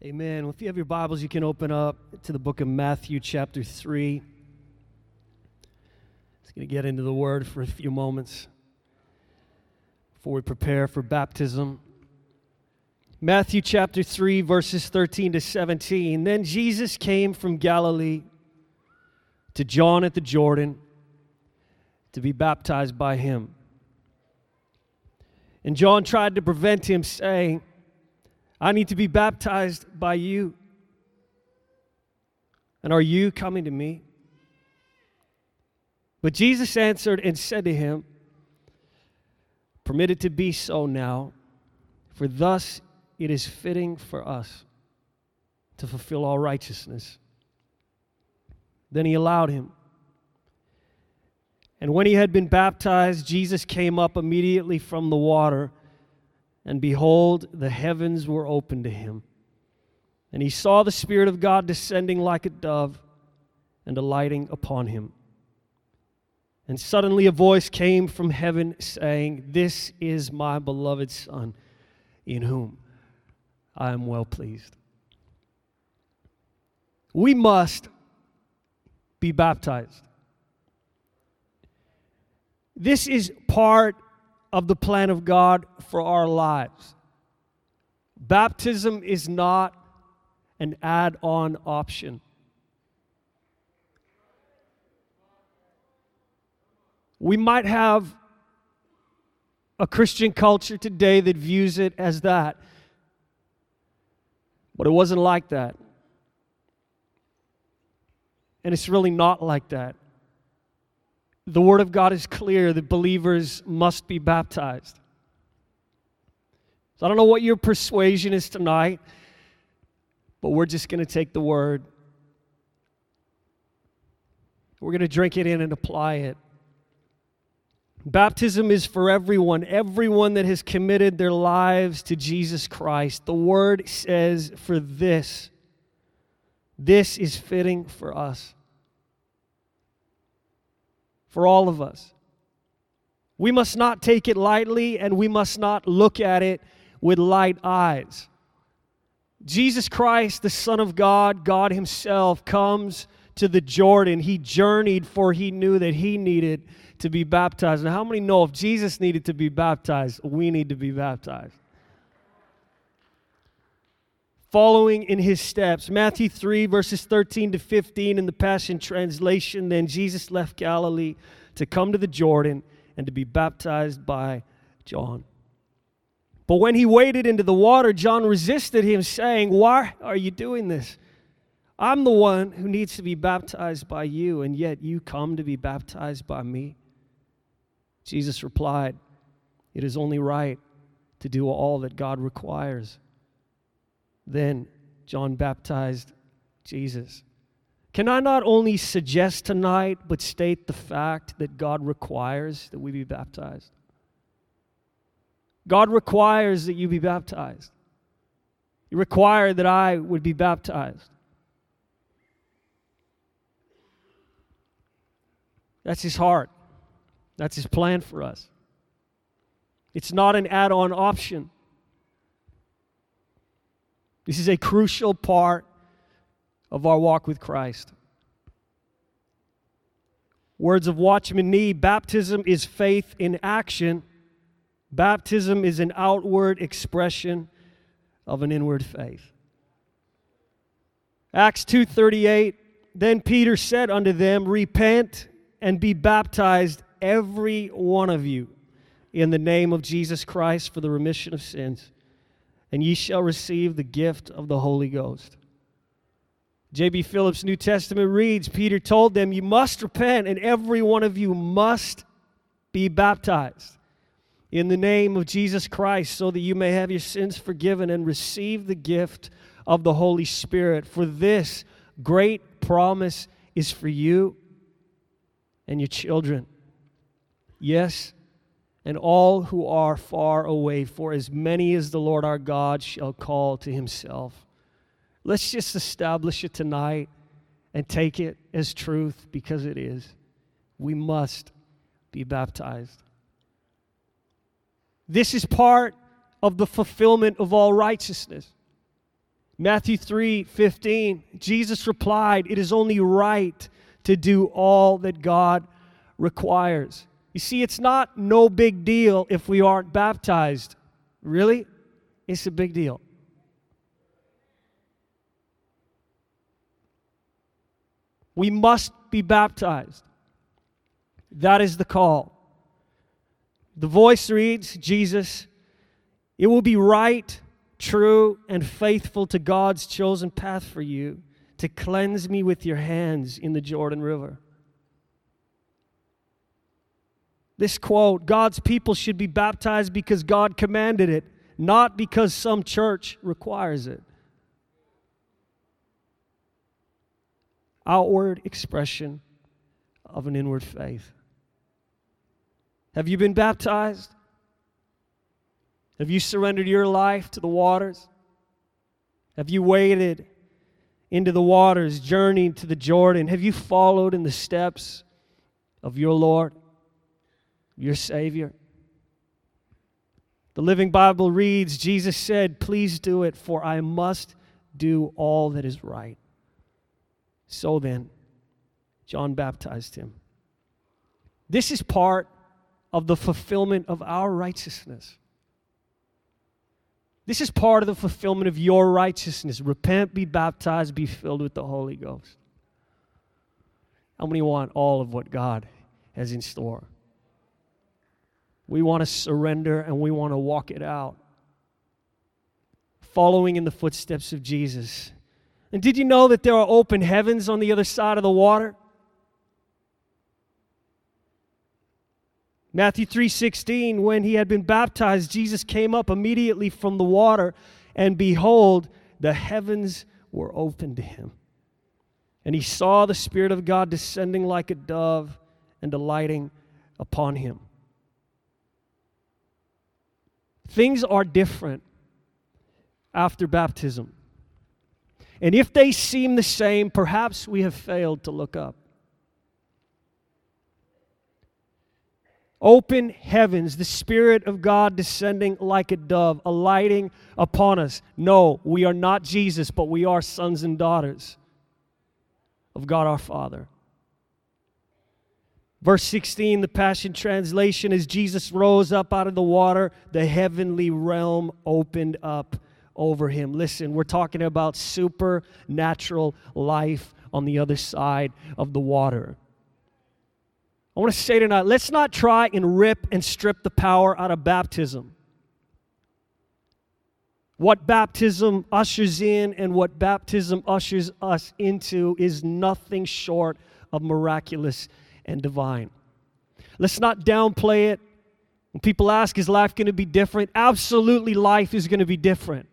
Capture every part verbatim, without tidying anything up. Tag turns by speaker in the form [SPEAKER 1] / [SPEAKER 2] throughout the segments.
[SPEAKER 1] Amen. Well, if you have your Bibles, you can open up to the book of Matthew chapter three. Just going to get into the Word for a few moments before we prepare for baptism. Matthew chapter three, verses thirteen to seventeen. Then Jesus came from Galilee to John at the Jordan to be baptized by him. And John tried to prevent him, saying, I need to be baptized by you. And are you coming to me? But Jesus answered and said to him, Permit it to be so now, for thus it is fitting for us to fulfill all righteousness. Then he allowed him. And when he had been baptized, Jesus came up immediately from the water, and behold, the heavens were opened to him. And he saw the Spirit of God descending like a dove and alighting upon him. And suddenly a voice came from heaven saying, This is my beloved Son, in whom I am well pleased. We must be baptized. This is part of the plan of God for our lives. Baptism is not an add-on option. We might have a Christian culture today that views it as that, but it wasn't like that. And it's really not like that. The Word of God is clear that believers must be baptized. So I don't know what your persuasion is tonight, but we're just going to take the Word. We're going to drink it in and apply it. Baptism is for everyone, everyone that has committed their lives to Jesus Christ. The Word says for this, this is fitting for us. For all of us. We must not take it lightly, and we must not look at it with light eyes. Jesus Christ, the Son of God, God Himself, comes to the Jordan. He journeyed, for He knew that He needed to be baptized. Now, how many know if Jesus needed to be baptized, we need to be baptized? Following in His steps. Matthew three, verses thirteen to fifteen in the Passion Translation. Then Jesus left Galilee to come to the Jordan and to be baptized by John. But when he waded into the water, John resisted him, saying, Why are you doing this? I'm the one who needs to be baptized by you, and yet you come to be baptized by me. Jesus replied, It is only right to do all that God requires. Then John baptized Jesus. Can I not only suggest tonight, but state the fact that God requires that we be baptized? God requires that you be baptized. He required that I would be baptized. That's His heart. That's His plan for us. It's not an add-on option. This is a crucial part of our walk with Christ. Words of Watchman Nee, baptism is faith in action. Baptism is an outward expression of an inward faith. Acts two thirty-eight, Then Peter said unto them, Repent and be baptized, every one of you, in the name of Jesus Christ for the remission of sins, and ye shall receive the gift of the Holy Ghost. J B Phillips' New Testament reads, Peter told them, You must repent, and every one of you must be baptized in the name of Jesus Christ, so that you may have your sins forgiven and receive the gift of the Holy Spirit. For this great promise is for you and your children. Yes, and all who are far away, for as many as the Lord our God shall call to Himself. Let's just establish it tonight and take it as truth, because it is. We must be baptized. This is part of the fulfillment of all righteousness. Matthew three fifteen, Jesus replied, "It is only right to do all that God requires." You see, it's not no big deal if we aren't baptized. Really? It's a big deal. We must be baptized. That is the call. The voice reads, Jesus, it will be right, true, and faithful to God's chosen path for you to cleanse me with your hands in the Jordan River. This quote, God's people should be baptized because God commanded it, not because some church requires it. Outward expression of an inward faith. Have you been baptized? Have you surrendered your life to the waters? Have you waded into the waters, journeyed to the Jordan? Have you followed in the steps of your Lord, your Savior? The Living Bible reads, Jesus said, "Please do it, for I must do all that is right." So then, John baptized him. This is part of the fulfillment of our righteousness. This is part of the fulfillment of your righteousness. Repent, be baptized, be filled with the Holy Ghost. How many want all of what God has in store? We want to surrender and we want to walk it out, following in the footsteps of Jesus. And did you know that there are open heavens on the other side of the water? Matthew three sixteen, when he had been baptized, Jesus came up immediately from the water, and behold, the heavens were opened to him. And he saw the Spirit of God descending like a dove and alighting upon him. Things are different after baptism. And if they seem the same, perhaps we have failed to look up. Open heavens, the Spirit of God descending like a dove, alighting upon us. No, we are not Jesus, but we are sons and daughters of God our Father. Verse sixteen, the Passion Translation, as Jesus rose up out of the water, the heavenly realm opened up over him. Listen, we're talking about supernatural life on the other side of the water. I want to say tonight, let's not try and rip and strip the power out of baptism. What baptism ushers in and what baptism ushers us into is nothing short of miraculous and divine. Let's not downplay it. When people ask, is life going to be different? Absolutely, life is going to be different.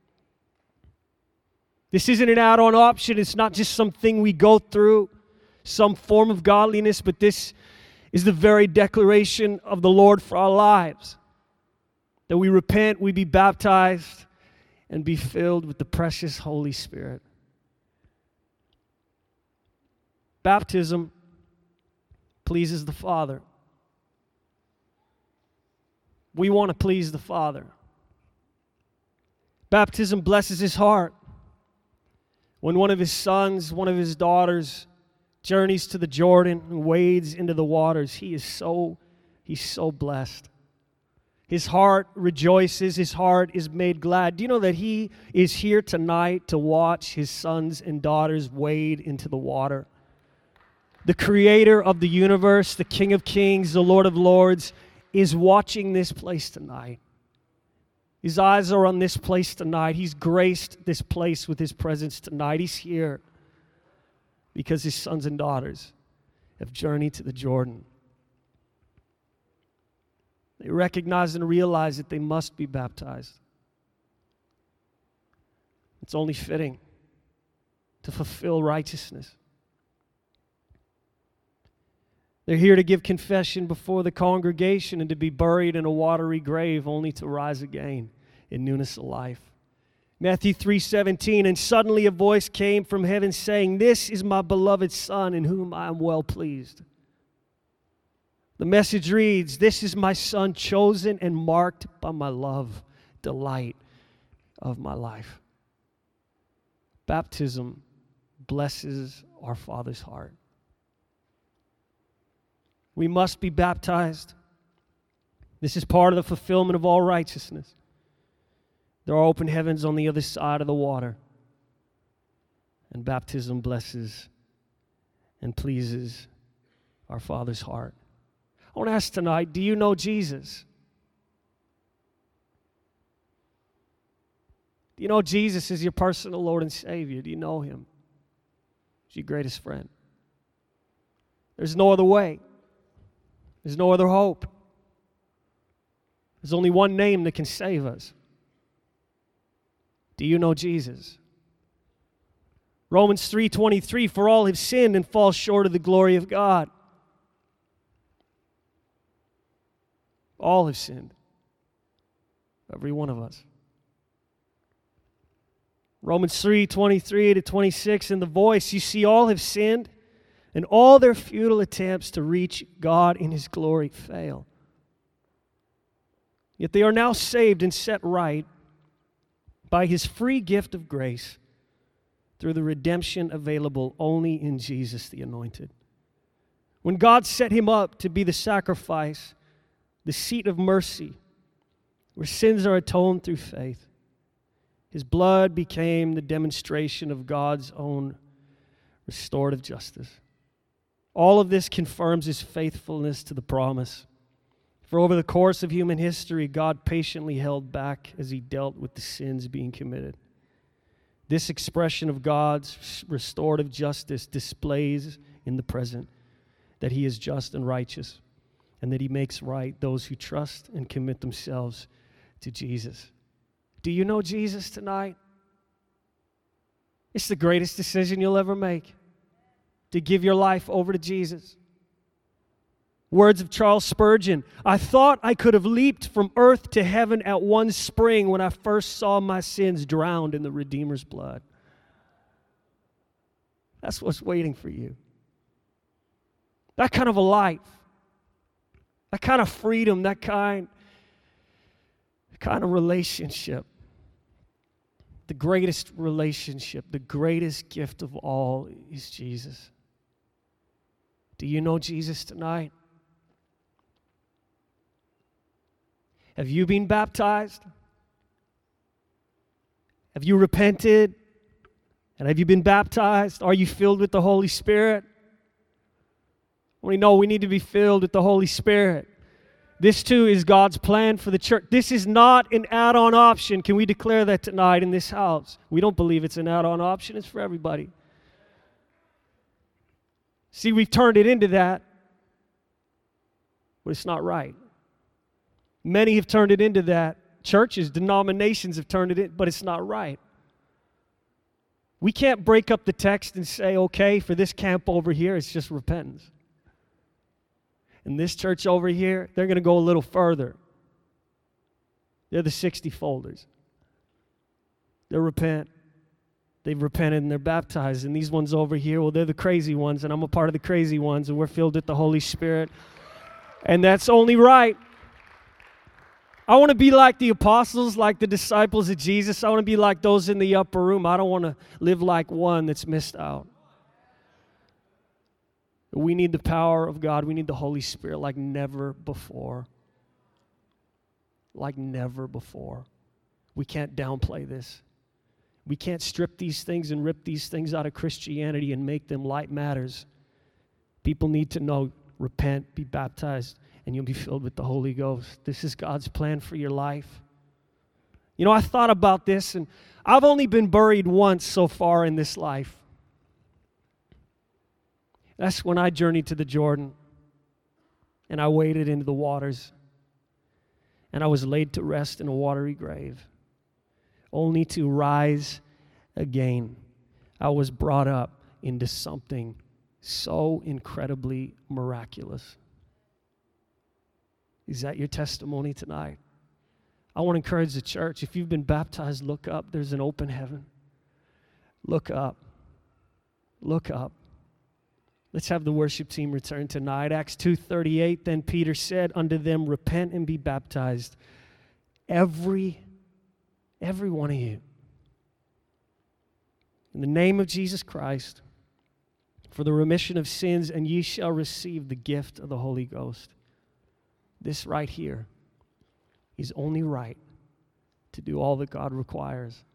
[SPEAKER 1] This isn't an add-on option. It's not just something we go through, some form of godliness, but this is the very declaration of the Lord for our lives. That we repent, we be baptized, and be filled with the precious Holy Spirit. Baptism pleases the Father. We want to please the Father. Baptism blesses His heart. When one of His sons, one of His daughters journeys to the Jordan and wades into the waters, he is so, he's so blessed. His heart rejoices. His heart is made glad. Do you know that He is here tonight to watch His sons and daughters wade into the water? The Creator of the universe, the King of kings, the Lord of lords, is watching this place tonight. His eyes are on this place tonight. He's graced this place with His presence tonight. He's here because His sons and daughters have journeyed to the Jordan. They recognize and realize that they must be baptized. It's only fitting to fulfill righteousness. They're here to give confession before the congregation and to be buried in a watery grave only to rise again in newness of life. Matthew three seventeen, and suddenly a voice came from heaven saying, "This is my beloved Son in whom I am well pleased." The message reads, "This is my Son, chosen and marked by my love, delight of my life." Baptism blesses our Father's heart. We must be baptized. This is part of the fulfillment of all righteousness. There are open heavens on the other side of the water. And baptism blesses and pleases our Father's heart. I want to ask tonight, do you know Jesus? Do you know Jesus is your personal Lord and Savior? Do you know Him? He's your greatest friend. There's no other way. There's no other hope. There's only one name that can save us. Do you know Jesus? Romans three twenty-three, for all have sinned and fall short of the glory of God. All have sinned. Every one of us. Romans three twenty-three to twenty-six, in the voice, you see, all have sinned, and all their futile attempts to reach God in His glory fail. Yet they are now saved and set right by His free gift of grace through the redemption available only in Jesus the Anointed. When God set Him up to be the sacrifice, the seat of mercy, where sins are atoned through faith, His blood became the demonstration of God's own restorative justice. All of this confirms His faithfulness to the promise. For over the course of human history, God patiently held back as He dealt with the sins being committed. This expression of God's restorative justice displays in the present that He is just and righteous, and that He makes right those who trust and commit themselves to Jesus. Do you know Jesus tonight? It's the greatest decision you'll ever make, to give your life over to Jesus. Words of Charles Spurgeon, I thought I could have leaped from earth to heaven at one spring when I first saw my sins drowned in the Redeemer's blood. That's what's waiting for you. That kind of a life, that kind of freedom, that kind, kind of relationship. The greatest relationship, the greatest gift of all is Jesus. Do you know Jesus tonight? Have you been baptized? Have you repented? And have you been baptized? Are you filled with the Holy Spirit? We know we need to be filled with the Holy Spirit. This too is God's plan for the church. This is not an add-on option. Can we declare that tonight in this house? We don't believe it's an add-on option. It's for everybody. See, we've turned it into that, but it's not right. Many have turned it into that. Churches, denominations have turned it in, but it's not right. We can't break up the text and say, okay, for this camp over here, it's just repentance. And this church over here, they're going to go a little further. They're the sixty folders. They repent. They've repented and they're baptized. And these ones over here, well, they're the crazy ones, and I'm a part of the crazy ones, and we're filled with the Holy Spirit. And that's only right. I want to be like the apostles, like the disciples of Jesus. I want to be like those in the upper room. I don't want to live like one that's missed out. We need the power of God. We need the Holy Spirit like never before. Like never before. We can't downplay this. We can't strip these things and rip these things out of Christianity and make them light matters. People need to know, repent, be baptized, and you'll be filled with the Holy Ghost. This is God's plan for your life. You know, I thought about this, and I've only been buried once so far in this life. That's when I journeyed to the Jordan, and I waded into the waters, and I was laid to rest in a watery grave, only to rise again. I was brought up into something so incredibly miraculous. Is that your testimony tonight? I want to encourage the church. If you've been baptized, look up. There's an open heaven. Look up. Look up. Let's have the worship team return tonight. Acts two thirty-eight, then Peter said unto them, repent and be baptized, every, every one of you, in the name of Jesus Christ for the remission of sins, and ye shall receive the gift of the Holy Ghost. This right here is only right to do all that God requires.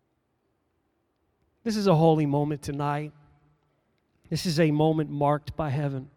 [SPEAKER 1] This is a holy moment tonight. This is a moment marked by heaven.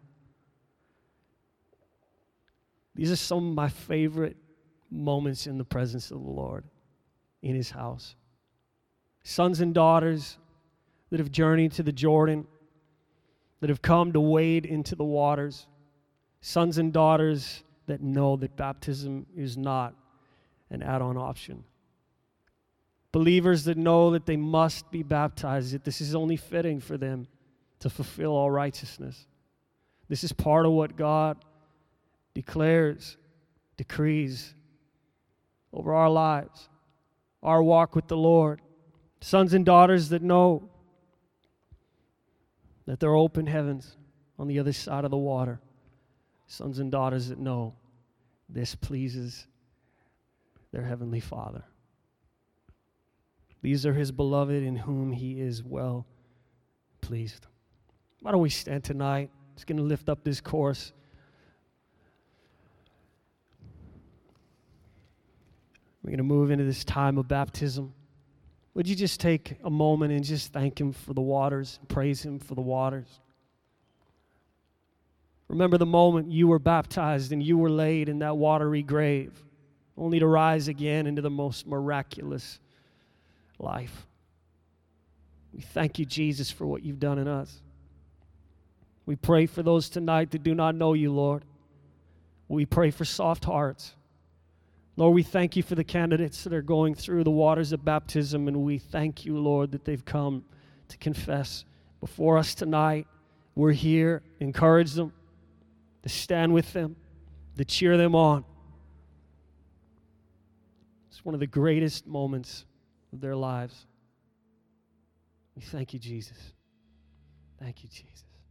[SPEAKER 1] These are some of my favorite moments in the presence of the Lord, in His house. Sons and daughters that have journeyed to the Jordan, that have come to wade into the waters. Sons and daughters that know that baptism is not an add-on option. Believers that know that they must be baptized, that this is only fitting for them to fulfill all righteousness. This is part of what God declares, decrees over our lives, our walk with the Lord. Sons and daughters that know that there are open heavens on the other side of the water. Sons and daughters that know this pleases their Heavenly Father. These are His beloved in whom He is well pleased. Why don't we stand tonight? Just going to lift up this chorus. We're going to move into this time of baptism. Would you just take a moment and just thank Him for the waters, praise Him for the waters? Remember the moment you were baptized and you were laid in that watery grave, only to rise again into the most miraculous life. We thank you, Jesus, for what you've done in us. We pray for those tonight that do not know you, Lord. We pray for soft hearts. Lord, we thank you for the candidates that are going through the waters of baptism, and we thank you, Lord, that they've come to confess before us tonight. We're here. Encourage them, to stand with them, to cheer them on. It's one of the greatest moments of their lives. We thank you, Jesus. Thank you, Jesus.